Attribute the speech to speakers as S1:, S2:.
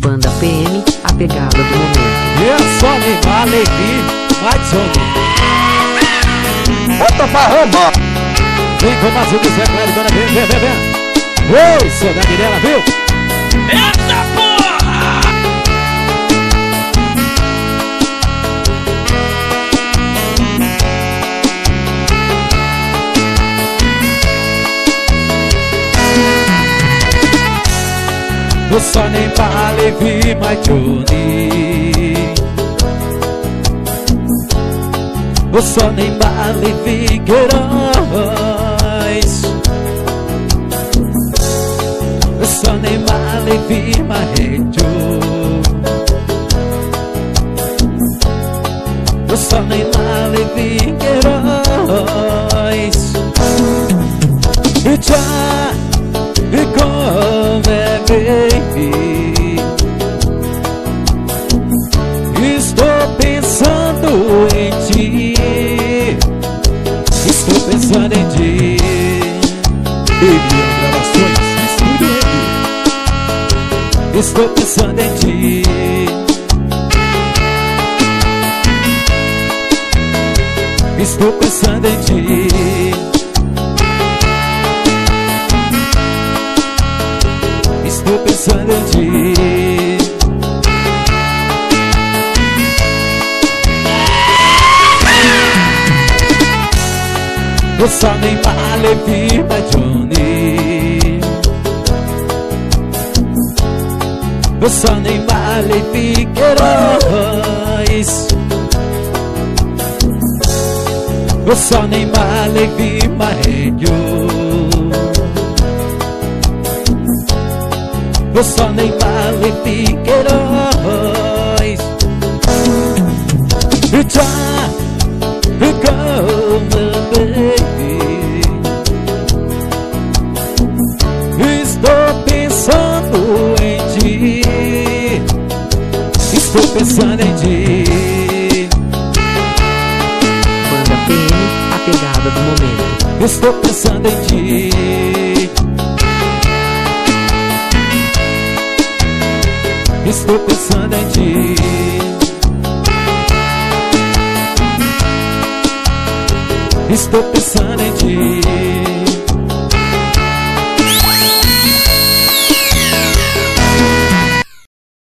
S1: Banda PM, a pegada do momento.
S2: Eu só Neymar, Levi, mais bota pra Roma. Vem com mais um do Zé Clério, dona, vem. Oi, saudade dela, viu?
S3: Eita porra!
S2: Eu só Neymar, Levi, mais Johnny. Eu só Neymar, Levi, Queiroz. Eu só Neymar, Levi, Marrejo. Eu só Neymar, Levi, Queiroz. E já, e como é, baby. Estou pensando em ti. Estou pensando em ti. Baby, gravações, estúdio Rede. Estou pensando em ti. Estou pensando em ti. Estou pensando em ti. Eu só Neymar, Levi, mais Johnny. Eu só Neymar, Levi, Queiroz. Eu só Neymar, Levi, Marrejo. Eu só Neymar, Levi, Queiroz. E já, e como, baby. Estou pensando em ti. Estou pensando em ti.
S1: Banda PM, a pegada do momento.
S2: Estou pensando em ti. Estou pensando em ti. Estou pensando em ti.